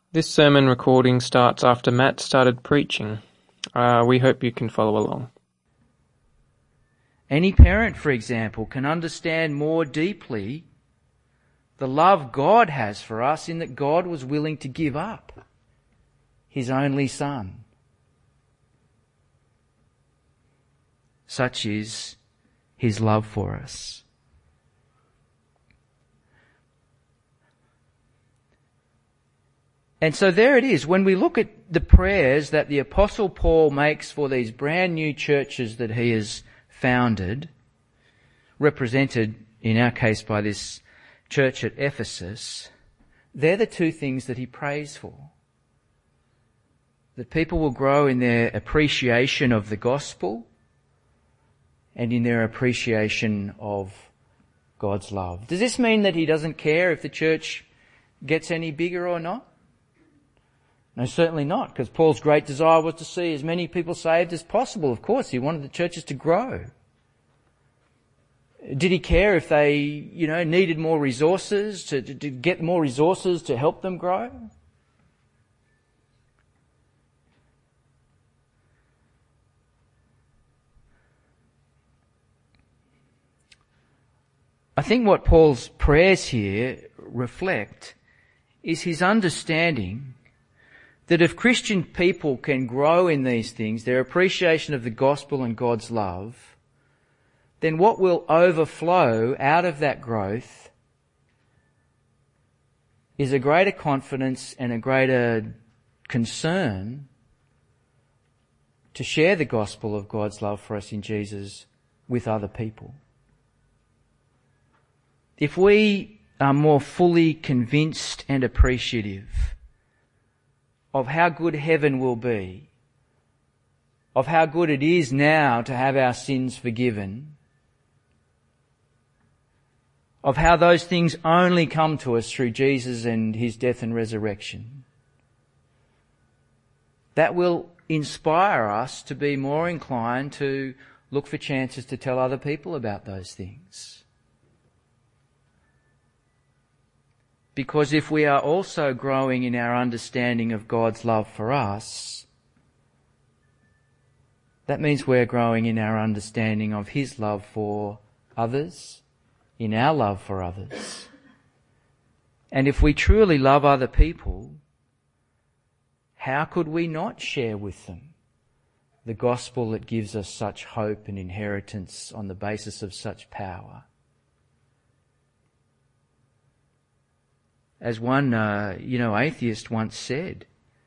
This sermon recording starts after Matt started preaching. We hope you can follow along. Any parent, for example, can understand more deeply the love God has for us in that God was willing to give up His only Son. Such is His love for us. And so there it is. When we look at the prayers that the Apostle Paul makes for these brand new churches that he has founded, represented in our case by this church at Ephesus, they're the two things that he prays for. That people will grow in their appreciation of the gospel and in their appreciation of God's love. Does this mean that he doesn't care if the church gets any bigger or not? No, certainly not, because Paul's great desire was to see as many people saved as possible. Of course, he wanted the churches to grow. Did he care if they, needed more resources, to get more resources to help them grow? I think what Paul's prayers here reflect is his understanding that if Christian people can grow in these things, their appreciation of the gospel and God's love, then what will overflow out of that growth is a greater confidence and a greater concern to share the gospel of God's love for us in Jesus with other people. If we are more fully convinced and appreciative of how good heaven will be, of how good it is now to have our sins forgiven, of how those things only come to us through Jesus and His death and resurrection, that will inspire us to be more inclined to look for chances to tell other people about those things. Because if we are also growing in our understanding of God's love for us, that means we're growing in our understanding of His love for others, in our love for others. And if we truly love other people, how could we not share with them the gospel that gives us such hope and inheritance on the basis of such power? As one, atheist once said,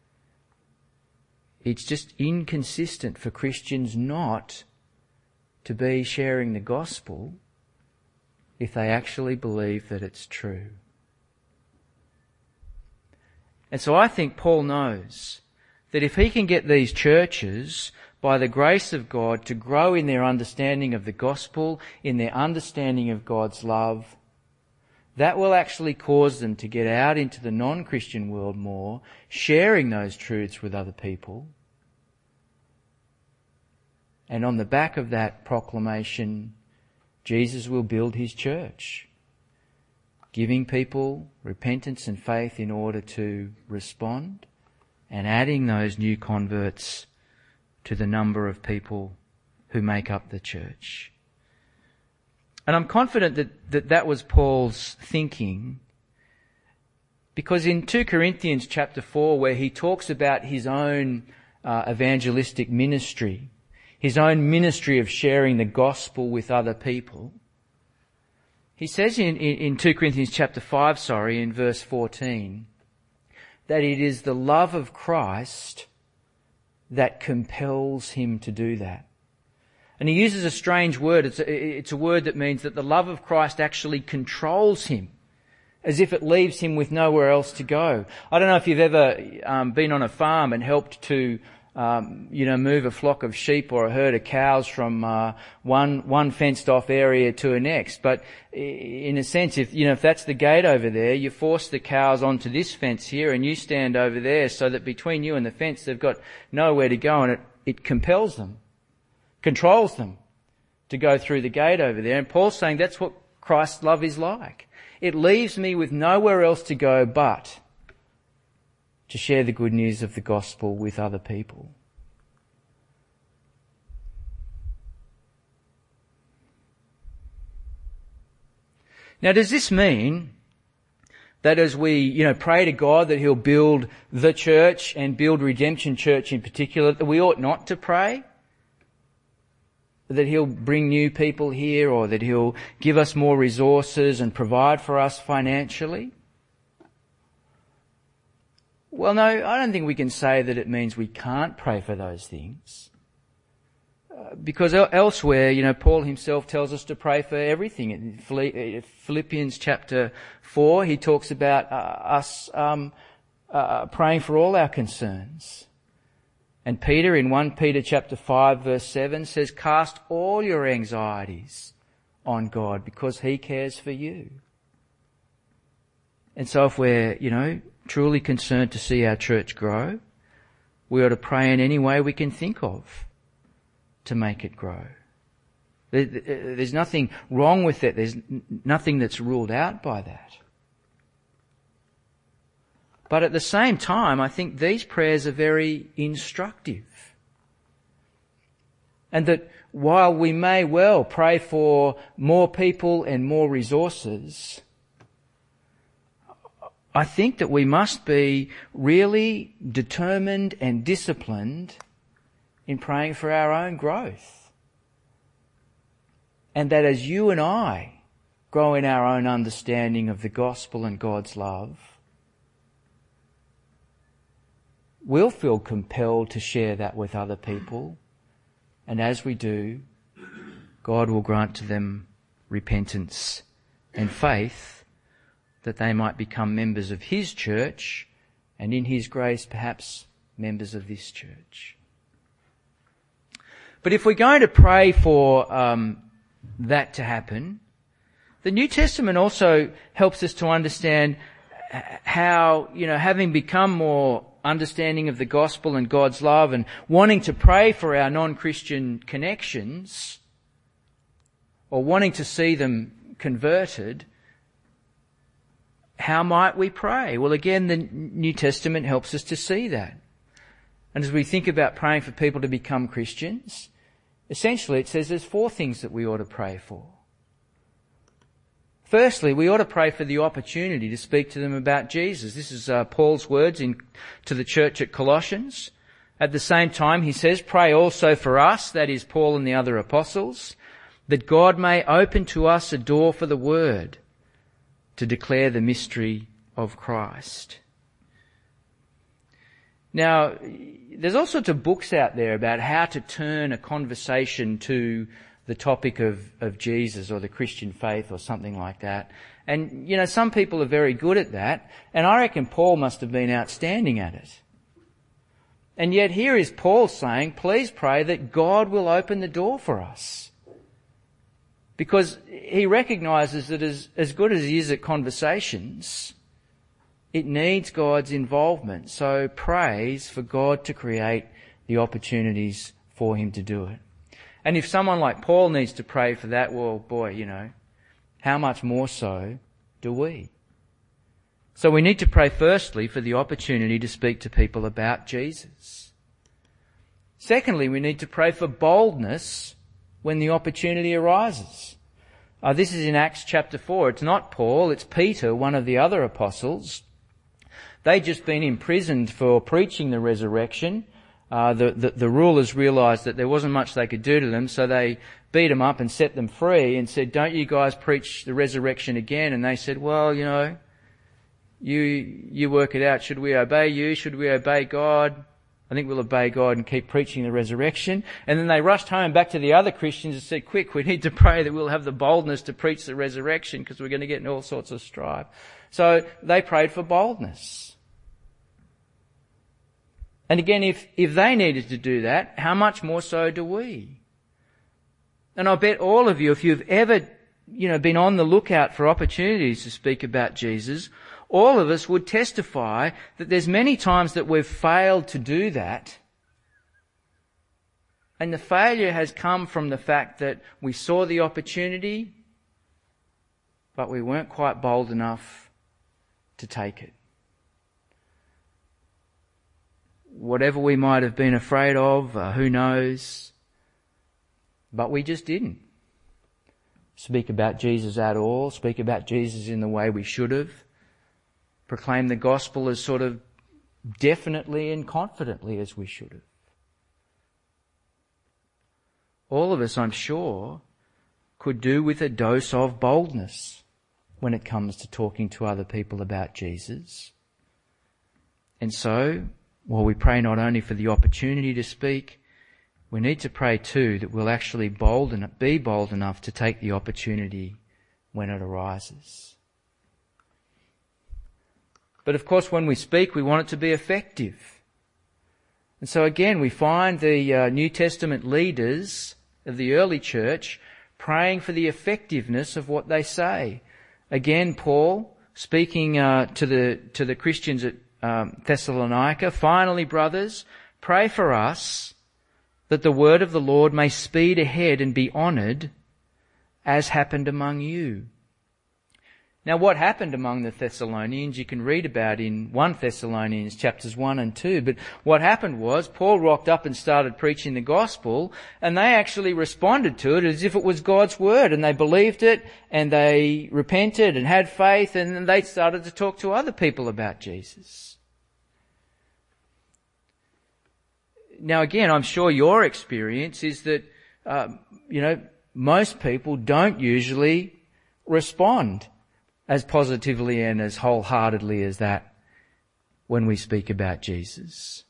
it's just inconsistent for Christians not to be sharing the gospel if they actually believe that it's true. And so I think Paul knows that if he can get these churches, by the grace of God, to grow in their understanding of the gospel, in their understanding of God's love, that will actually cause them to get out into the non-Christian world more, sharing those truths with other people. And on the back of that proclamation, Jesus will build His church, giving people repentance and faith in order to respond, and adding those new converts to the number of people who make up the church. And I'm confident that was Paul's thinking, because in 2 Corinthians chapter 4, where he talks about his own evangelistic ministry, his own ministry of sharing the gospel with other people, he says in 2 Corinthians chapter 5, in verse 14, that it is the love of Christ that compels him to do that. And he uses a strange word. It's a word that means that the love of Christ actually controls him, as if it leaves him with nowhere else to go. I don't know if you've ever been on a farm and helped to move a flock of sheep or a herd of cows from one fenced off area to a next. But in a sense, if that's the gate over there, you force the cows onto this fence here and you stand over there, so that between you and the fence they've got nowhere to go, and it compels them, controls them to go through the gate over there. And Paul's saying that's what Christ's love is like. It leaves me with nowhere else to go but to share the good news of the gospel with other people. Now, does this mean that as we, pray to God that He'll build the church and build Redemption Church in particular, that we ought not to pray? That He'll bring new people here, or that He'll give us more resources and provide for us financially? Well, no, I don't think we can say that it means we can't pray for those things. Because elsewhere, Paul himself tells us to pray for everything. In Philippians chapter 4, he talks about us praying for all our concerns. And Peter in 1 Peter chapter 5 verse 7 says, cast all your anxieties on God because He cares for you. And so if we're, truly concerned to see our church grow, we ought to pray in any way we can think of to make it grow. There's nothing wrong with it. There's nothing that's ruled out by that. But at the same time, I think these prayers are very instructive. And that while we may well pray for more people and more resources, I think that we must be really determined and disciplined in praying for our own growth. And that as you and I grow in our own understanding of the gospel and God's love, we'll feel compelled to share that with other people. And as we do, God will grant to them repentance and faith that they might become members of His church, and in His grace perhaps members of this church. But if we're going to pray for that to happen, the New Testament also helps us to understand how, having become more understanding of the gospel and God's love and wanting to pray for our non-Christian connections, or wanting to see them converted, how might we pray? Well, again, the New Testament helps us to see that. And as we think about praying for people to become Christians, essentially it says there's 4 things that we ought to pray for. Firstly, we ought to pray for the opportunity to speak to them about Jesus. This is Paul's words to the church at Colossians. At the same time, he says, pray also for us, that is Paul and the other apostles, that God may open to us a door for the word to declare the mystery of Christ. Now, there's all sorts of books out there about how to turn a conversation to the topic of Jesus or the Christian faith or something like that. And, some people are very good at that, and I reckon Paul must have been outstanding at it. And yet here is Paul saying, please pray that God will open the door for us. Because he recognises that as good as he is at conversations, it needs God's involvement. So prays for God to create the opportunities for him to do it. And if someone like Paul needs to pray for that, well, boy, how much more so do we? So we need to pray firstly for the opportunity to speak to people about Jesus. Secondly, we need to pray for boldness when the opportunity arises. This is in Acts chapter 4. It's not Paul, it's Peter, one of the other apostles. They'd just been imprisoned for preaching the resurrection. The rulers realised that there wasn't much they could do to them, so they beat them up and set them free and said, don't you guys preach the resurrection again? And they said, well, you work it out. Should we obey you? Should we obey God? I think we'll obey God and keep preaching the resurrection. And then they rushed home back to the other Christians and said, quick, we need to pray that we'll have the boldness to preach the resurrection because we're going to get in all sorts of strife. So they prayed for boldness. And again, if they needed to do that, how much more so do we? And I bet all of you, if you've ever, been on the lookout for opportunities to speak about Jesus, all of us would testify that there's many times that we've failed to do that. And the failure has come from the fact that we saw the opportunity, but we weren't quite bold enough to take it. whatever we might have been afraid of, who knows. But we just didn't speak about Jesus at all, speak about Jesus in the way we should have, proclaim the gospel as sort of definitely and confidently as we should have. All of us, I'm sure, could do with a dose of boldness when it comes to talking to other people about Jesus. And so, while we pray not only for the opportunity to speak, we need to pray too that we'll actually be bold enough to take the opportunity when it arises. But of course, when we speak, we want it to be effective. And so again, we find the New Testament leaders of the early church praying for the effectiveness of what they say. Again, Paul, speaking to the Christians at Thessalonica, finally, brothers, pray for us that the word of the Lord may speed ahead and be honoured, as happened among you. Now, what happened among the Thessalonians, you can read about in 1 Thessalonians chapters 1 and 2. But what happened was Paul rocked up and started preaching the gospel, and they actually responded to it as if it was God's word, and they believed it, and they repented and had faith, and then they started to talk to other people about Jesus. Now, again, I'm sure your experience is that, most people don't usually respond as positively and as wholeheartedly as that when we speak about Jesus.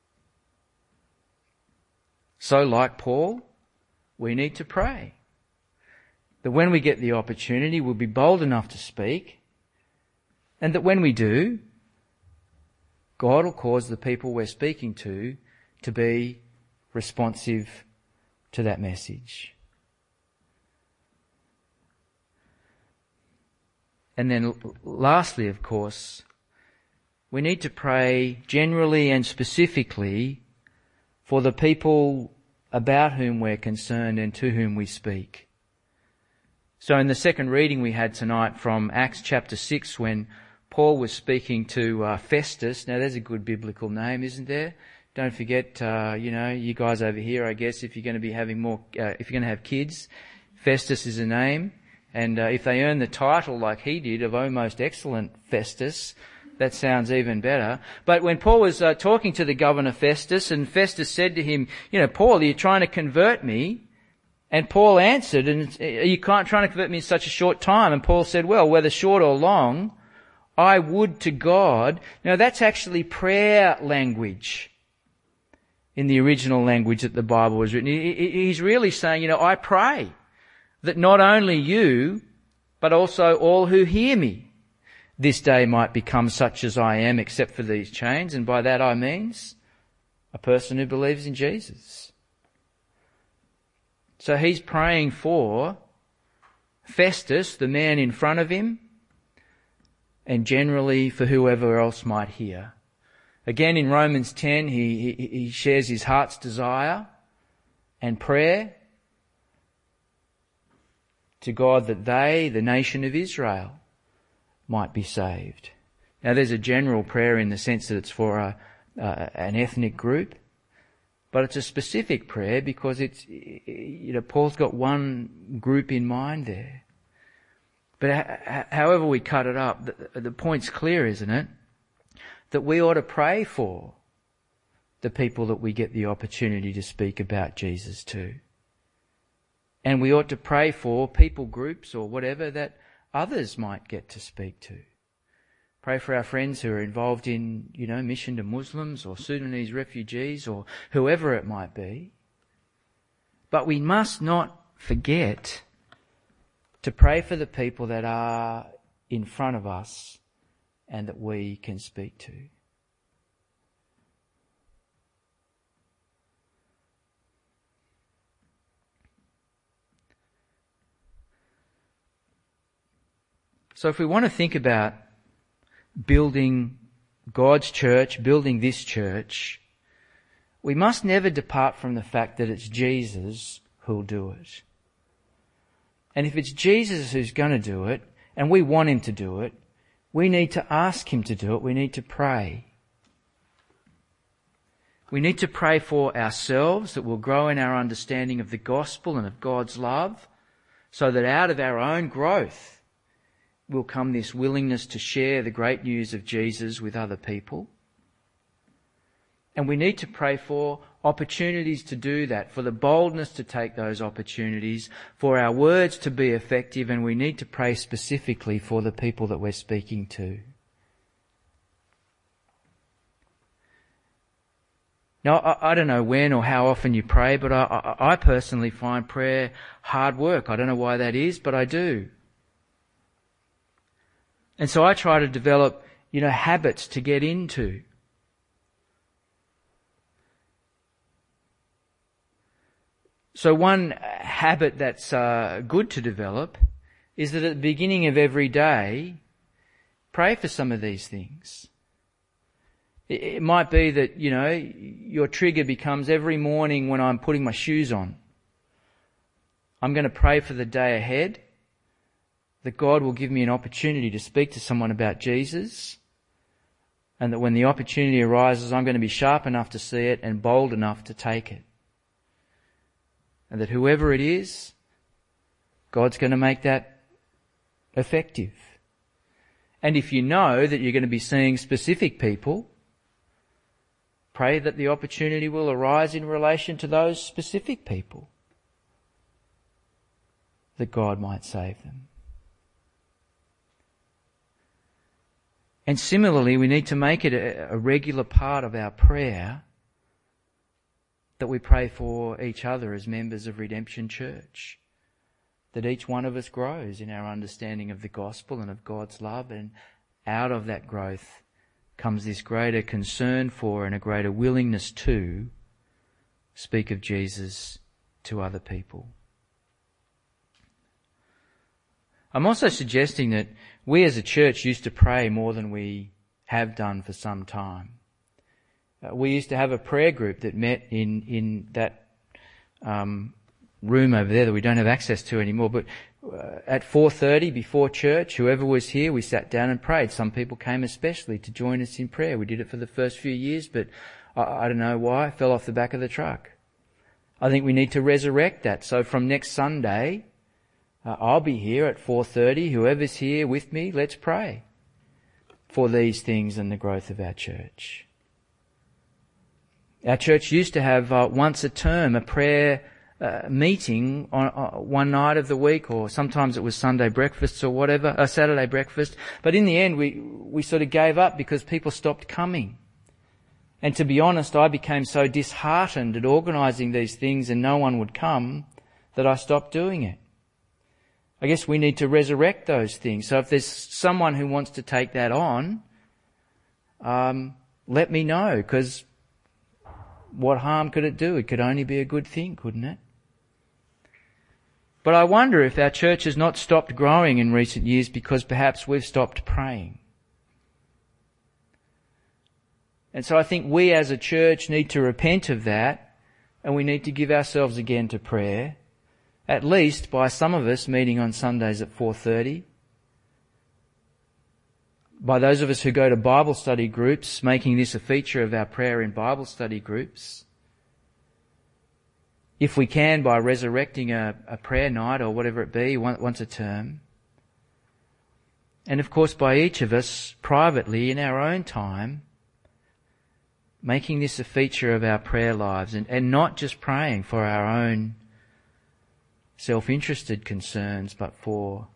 So, like Paul, we need to pray that when we get the opportunity, we'll be bold enough to speak, and that when we do, God will cause the people we're speaking to be responsive to that message. And then lastly, of course, we need to pray generally and specifically for the people about whom we're concerned and to whom we speak. So in the second reading we had tonight from Acts chapter 6, when Paul was speaking to Festus. Now there's a good biblical name, isn't there? Don't forget, you guys over here, I guess, if you're going to be having if you're going to have kids, Festus is a name. And if they earn the title like he did of O Most Excellent Festus, that sounds even better. But when Paul was talking to the governor Festus, and Festus said to him, Paul, are you trying to convert me? And Paul answered, and are you trying to convert me in such a short time? And Paul said, well, whether short or long, I would to God. Now that's actually prayer language in the original language that the Bible was written. He's really saying, I pray that not only you, but also all who hear me this day might become such as I am, except for these chains. And by that I mean a person who believes in Jesus. So he's praying for Festus, the man in front of him, and generally for whoever else might hear. Again, in Romans 10, he shares his heart's desire and prayer to God that they, the nation of Israel, might be saved. Now, there's a general prayer in the sense that it's for an ethnic group, but it's a specific prayer because it's, Paul's got one group in mind there. But however we cut it up, the point's clear, isn't it? That we ought to pray for the people that we get the opportunity to speak about Jesus to. And we ought to pray for people groups or whatever that others might get to speak to. Pray for our friends who are involved in, mission to Muslims or Sudanese refugees or whoever it might be. But we must not forget to pray for the people that are in front of us and that we can speak to. So if we want to think about building God's church, building this church, we must never depart from the fact that it's Jesus who'll do it. And if it's Jesus who's going to do it, and we want him to do it, we need to ask him to do it. We need to pray. We need to pray for ourselves, that we'll grow in our understanding of the gospel and of God's love, so that out of our own growth will come this willingness to share the great news of Jesus with other people. And we need to pray for opportunities to do that, for the boldness to take those opportunities, for our words to be effective, and we need to pray specifically for the people that we're speaking to. Now, I don't know when or how often you pray, but I personally find prayer hard work. I don't know why that is, but I do. And so I try to develop, habits to get into. So one habit that's good to develop is that at the beginning of every day, pray for some of these things. It might be that, your trigger becomes every morning when I'm putting my shoes on, I'm going to pray for the day ahead, that God will give me an opportunity to speak to someone about Jesus, and that when the opportunity arises, I'm going to be sharp enough to see it and bold enough to take it. And that whoever it is, God's going to make that effective. And if you know that you're going to be seeing specific people, pray that the opportunity will arise in relation to those specific people, that God might save them. And similarly, we need to make it a regular part of our prayer that we pray for each other as members of Redemption Church, that each one of us grows in our understanding of the gospel and of God's love, and out of that growth comes this greater concern for and a greater willingness to speak of Jesus to other people. I'm also suggesting that we as a church used to pray more than we have done for some time. We used to have a prayer group that met in that room over there that we don't have access to anymore, but at 4:30 before church, whoever was here, we sat down and prayed. Some people came especially to join us in prayer. We did it for the first few years, but I don't know why, it fell off the back of the truck. I think we need to resurrect that. So from next Sunday, I'll be here at 4:30. Whoever's here with me, let's pray for these things and the growth of our church. Our church used to have once a term a prayer meeting on one night of the week, or sometimes it was Sunday breakfasts or whatever, Saturday breakfast. But in the end, we sort of gave up because people stopped coming. And to be honest, I became so disheartened at organising these things and no one would come that I stopped doing it. I guess we need to resurrect those things. So if there's someone who wants to take that on, let me know, because what harm could it do? It could only be a good thing, couldn't it? But I wonder if our church has not stopped growing in recent years because perhaps we've stopped praying. And so I think we as a church need to repent of that, and we need to give ourselves again to prayer, at least by some of us meeting on Sundays at 4:30. By those of us who go to Bible study groups, making this a feature of our prayer in Bible study groups. If we can, by resurrecting a prayer night or whatever it be, once a term. And of course by each of us privately in our own time, making this a feature of our prayer lives, and not just praying for our own self-interested concerns, but for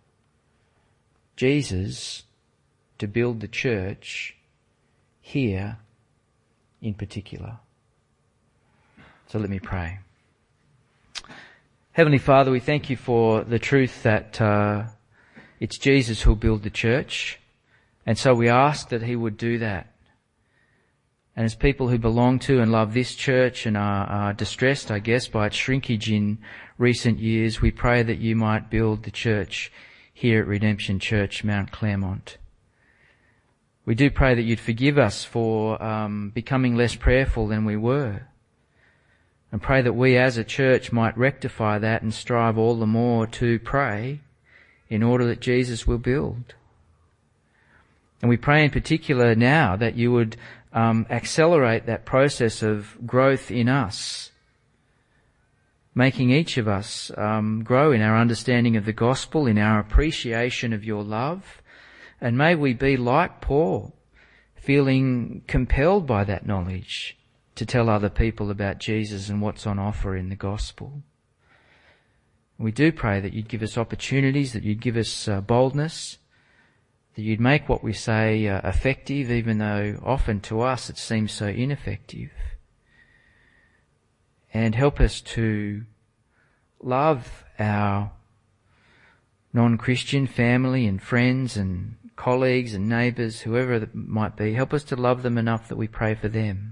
Jesus to build the church here in particular. So let me pray. Heavenly Father, we thank you for the truth that it's Jesus who'll build the church, and so we ask that he would do that. And as people who belong to and love this church and are distressed, I guess, by its shrinkage in recent years, we pray that you might build the church here at Redemption Church, Mount Claremont. We do pray that you'd forgive us for becoming less prayerful than we were, and pray that we as a church might rectify that and strive all the more to pray in order that Jesus will build. And we pray in particular now that you would accelerate that process of growth in us, making each of us grow in our understanding of the gospel, in our appreciation of your love. And may we be like Paul, feeling compelled by that knowledge to tell other people about Jesus and what's on offer in the gospel. We do pray that you'd give us opportunities, that you'd give us boldness, that you'd make what we say effective, even though often to us it seems so ineffective. And help us to love our non-Christian family and friends and colleagues and neighbours, whoever it might be. Help us to love them enough that we pray for them,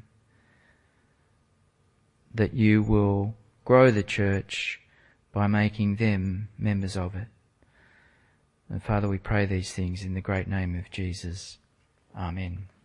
that you will grow the church by making them members of it. And Father, we pray these things in the great name of Jesus. Amen.